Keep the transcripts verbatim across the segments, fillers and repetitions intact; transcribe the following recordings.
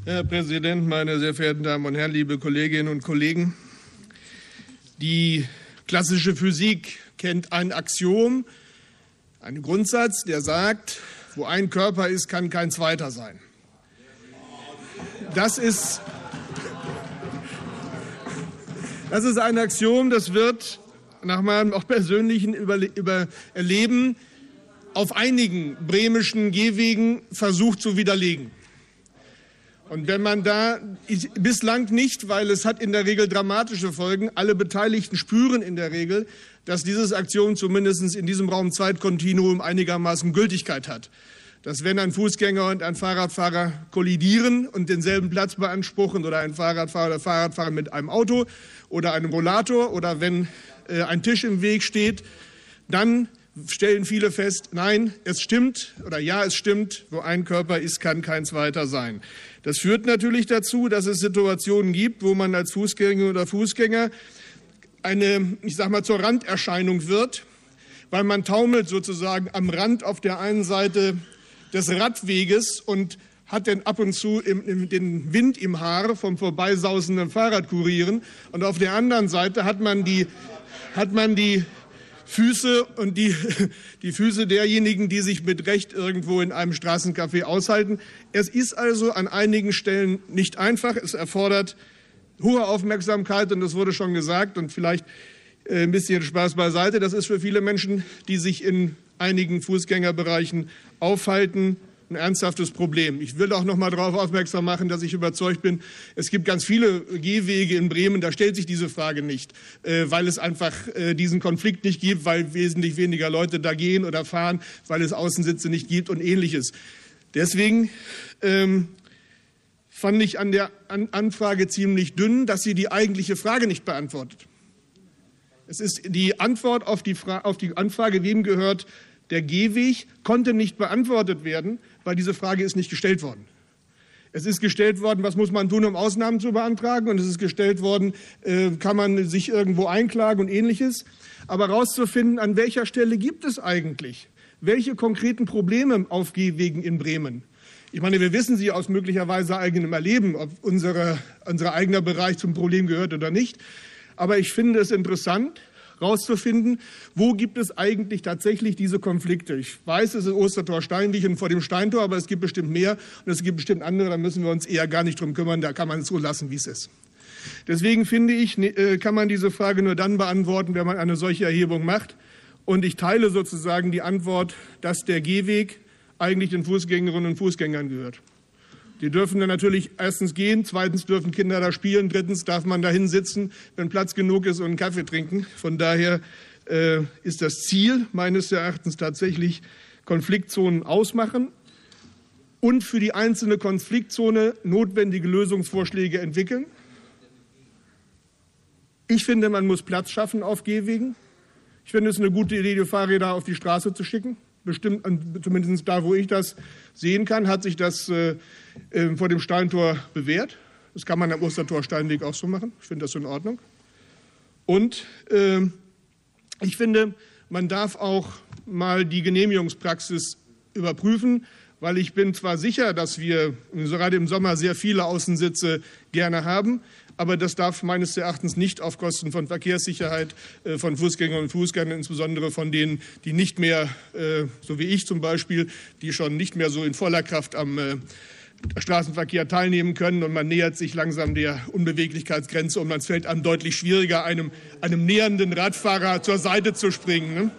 Herr Präsident, meine sehr verehrten Damen und Herren, liebe Kolleginnen und Kollegen! Die klassische Physik kennt ein Axiom, einen Grundsatz, der sagt, wo ein Körper ist, kann kein zweiter sein. Das ist, das ist ein Axiom, das wird nach meinem auch persönlichen Erleben auf einigen bremischen Gehwegen versucht zu widerlegen. Und wenn man da bislang nicht, weil es hat in der Regel dramatische Folgen, alle Beteiligten spüren in der Regel, dass dieses Axiom zumindest in diesem Raum-Zeit-Kontinuum einigermaßen Gültigkeit hat. Dass wenn ein Fußgänger und ein Fahrradfahrer kollidieren und denselben Platz beanspruchen oder ein Fahrradfahrer oder Fahrradfahrer mit einem Auto oder einem Rollator oder wenn äh, ein Tisch im Weg steht, dann stellen viele fest, nein, es stimmt oder ja, es stimmt, wo ein Körper ist, kann kein zweiter sein. Das führt natürlich dazu, dass es Situationen gibt, wo man als Fußgänger oder Fußgänger eine, ich sag mal, zur Randerscheinung wird, weil man taumelt sozusagen am Rand auf der einen Seite des Radweges und hat dann ab und zu im, im, den Wind im Haar vom vorbeisausenden Fahrradkurieren. Und auf der anderen Seite hat man die, hat man die Füße und die, die Füße derjenigen, die sich mit Recht irgendwo in einem Straßencafé aushalten. Es ist also an einigen Stellen nicht einfach. Es erfordert hohe Aufmerksamkeit und das wurde schon gesagt und vielleicht äh, ein bisschen Spaß beiseite. Das ist für viele Menschen, die sich in einigen Fußgängerbereichen aufhalten, ein ernsthaftes Problem. Ich will auch noch mal darauf aufmerksam machen, dass ich überzeugt bin, es gibt ganz viele Gehwege in Bremen, da stellt sich diese Frage nicht, äh, weil es einfach äh, diesen Konflikt nicht gibt, weil wesentlich weniger Leute da gehen oder fahren, weil es Außensitze nicht gibt und Ähnliches. Deswegen ähm, fand ich an der an Anfrage ziemlich dünn, dass sie die eigentliche Frage nicht beantwortet. Es ist die Antwort auf die, Fra- auf die Anfrage, wem gehört der Gehweg, konnte nicht beantwortet werden, weil diese Frage ist nicht gestellt worden. Es ist gestellt worden, was muss man tun, um Ausnahmen zu beantragen? Und es ist gestellt worden, äh, kann man sich irgendwo einklagen und Ähnliches. Aber herauszufinden, an welcher Stelle gibt es eigentlich welche konkreten Probleme auf Gehwegen in Bremen? Ich meine, wir wissen sie aus möglicherweise eigenem Erleben, ob unsere, unser eigener Bereich zum Problem gehört oder nicht. Aber ich finde es interessant, herauszufinden, wo gibt es eigentlich tatsächlich diese Konflikte. Ich weiß, es ist Ostertor Steinweg und vor dem Steintor, aber es gibt bestimmt mehr und es gibt bestimmt andere, da müssen wir uns eher gar nicht drum kümmern, da kann man es so lassen, wie es ist. Deswegen finde ich, kann man diese Frage nur dann beantworten, wenn man eine solche Erhebung macht. Und ich teile sozusagen die Antwort, dass der Gehweg eigentlich den Fußgängerinnen und Fußgängern gehört. Die dürfen dann natürlich erstens gehen, zweitens dürfen Kinder da spielen, drittens darf man da hinsitzen, wenn Platz genug ist und einen Kaffee trinken. Von daher äh, ist das Ziel meines Erachtens tatsächlich Konfliktzonen ausmachen und für die einzelne Konfliktzone notwendige Lösungsvorschläge entwickeln. Ich finde, man muss Platz schaffen auf Gehwegen. Ich finde es eine gute Idee, die Fahrräder auf die Straße zu schicken. Bestimmt, zumindest da, wo ich das sehen kann, hat sich das äh, äh, vor dem Steintor bewährt. Das kann man am Ostertor Steinweg auch so machen. Ich finde das in Ordnung. Und äh, ich finde, man darf auch mal die Genehmigungspraxis überprüfen, weil ich bin zwar sicher, dass wir gerade im Sommer sehr viele Außensitze gerne haben, aber das darf meines Erachtens nicht auf Kosten von Verkehrssicherheit von Fußgängern und Fußgängern, insbesondere von denen, die nicht mehr, so wie ich zum Beispiel, die schon nicht mehr so in voller Kraft am Straßenverkehr teilnehmen können und man nähert sich langsam der Unbeweglichkeitsgrenze und man fällt einem deutlich schwieriger, einem, einem nähernden Radfahrer zur Seite zu springen. Ne?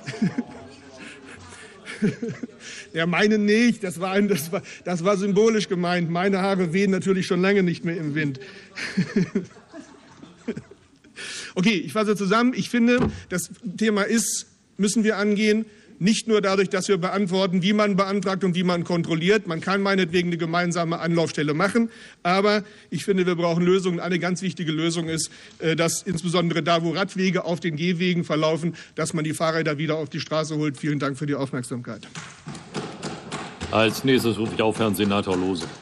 Ja, meine nicht, das war, ein, das, war, das war symbolisch gemeint. Meine Haare wehen natürlich schon lange nicht mehr im Wind. Okay, ich fasse zusammen. Ich finde, das Thema ist, müssen wir angehen, nicht nur dadurch, dass wir beantworten, wie man beantragt und wie man kontrolliert. Man kann meinetwegen eine gemeinsame Anlaufstelle machen, aber ich finde, wir brauchen Lösungen. Eine ganz wichtige Lösung ist, dass insbesondere da, wo Radwege auf den Gehwegen verlaufen, dass man die Fahrräder wieder auf die Straße holt. Vielen Dank für die Aufmerksamkeit. Als nächstes rufe ich auf Herrn Senator Lose.